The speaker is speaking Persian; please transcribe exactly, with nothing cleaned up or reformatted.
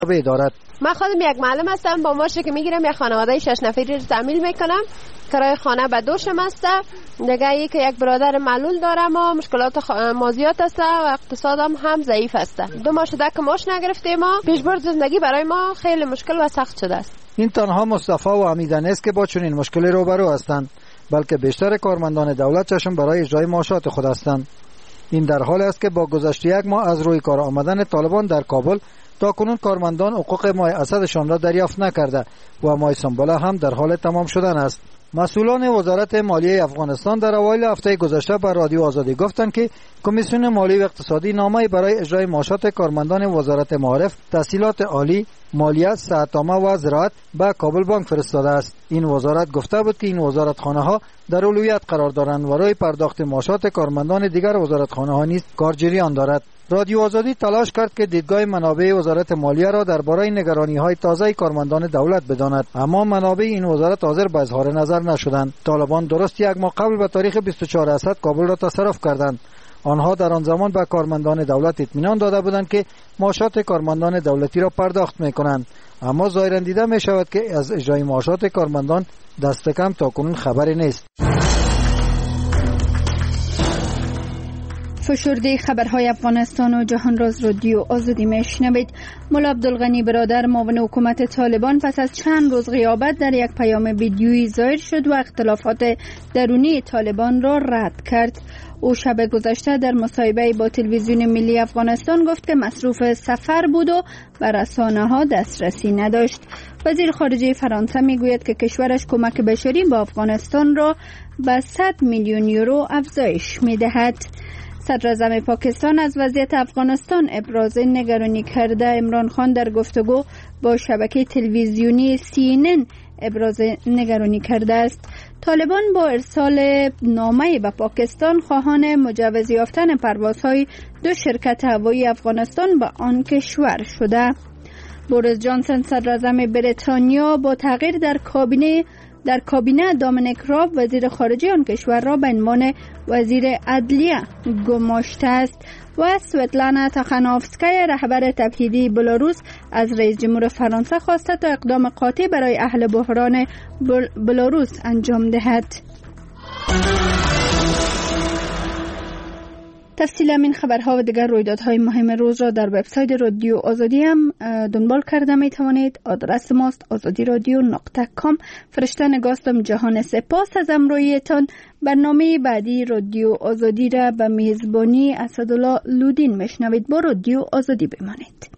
دارد. من خودم یک معلم هستم، با معاشی که میگیرم یک خانواده شش نفری رو تأمین میکنم. کرایه خانه به دوشم است. دیگه یک یک برادر معلول دارم و مشکلات خ... مالیات است و اقتصادم هم ضعیف است. دو ماه شده که معاش نگرفتیم. ما پیشبرد زندگی برای ما خیلی مشکل و سخت شده است. این تنها مصطفی و حمیده نیست که با چنین مشکلی روبرو هستند، بلکه بیشتر کارمندان دولت چشم برای اجرای معاشات خود هستند. این در حال است که با گذشت یک ماه از روی کار آمدن طالبان در کابل تا کنون کارمندان حقوق ماه اسدشان را دریافت نکرده و ماه سنبله هم در حال تمام شدن است. مسئولان وزارت مالیه افغانستان در اوایل هفته گذشته بر رادیو آزادی گفتند که کمیسیون مالی و اقتصادی نامه‌ای برای اجرای معاشات کارمندان وزارت معارف، تحصیلات عالی، مالیات، صحت‌نامه و زراعت به کابل بانک فرستاده است. این وزارت گفته بود که این وزارتخانه‌ها در اولویت قرار دارند و روی پرداخت معاشات کارمندان دیگر وزارتخانه‌ها نیز کار جریان دارد. رادیو آزادی تلاش کرد که دیدگاه منابع وزارت مالیه را درباره نگرانی‌های تازه کارمندان دولت بداند، اما منابع این وزارت حاضر به اظهار نظر نشدند. طالبان درست یک ماه قبل به تاریخ بیست و چهار اسد کابل را تصرف کردند. آنها در آن زمان به کارمندان دولت اطمینان داده بودند که معاشات کارمندان دولتی را پرداخت می‌کنند، اما ظاهراً دیده می‌شود که از اجرای معاشات کارمندان دست کم تاکنون خبری نیست. فشرده خبرهای افغانستان و جهان راز رادیو آزادی میشنوید. مولا عبدالغنی برادر معاون حکومت طالبان پس از چند روز غیابت در یک پیام ویدیویی ظاهر شد و اختلافات درونی طالبان را رد کرد. او شب گذشته در مصاحبه با تلویزیون ملی افغانستان گفت که مصروف سفر بود و به رسانه‌ها دسترسی نداشت. وزیر خارجه فرانسه میگوید که کشورش کمک بشری با افغانستان را به صد میلیون یورو افزایش میدهد. صدر اعظم پاکستان از وضعیت افغانستان ابراز نگرانی کرده. عمران خان در گفتگو با شبکه تلویزیونی سی ان ان ابراز نگرانی کرده است. طالبان با ارسال نامه به پاکستان خواهان مجوز یافتن پروازهای دو شرکت هوایی افغانستان به آن کشور شده. بوریس جانسون صدر اعظم بریتانیا با تغییر در کابینه در کابینه دامینیک راب وزیر خارجه آن کشور را به عنوان وزیر عدلیه گماشته است و سویتلانا تخانوفسکای رهبر تبعیدی بلاروس از رئیس جمهور فرانسه خواسته تا اقدام قاطع برای اهل بحران بل... بلاروس انجام دهد. تفصیل این خبرها و دیگر رویدادهای مهم روز را در وبسایت رادیو آزادی هم دنبال کرده می توانید. آدرس ماست آزادی رادیو نقطه کام. فرشته نگاستم جهان سپاس از امرویتان. برنامه بعدی رادیو آزادی را به میزبانی اسدالله لودین میشنوید. با رادیو آزادی بمانید.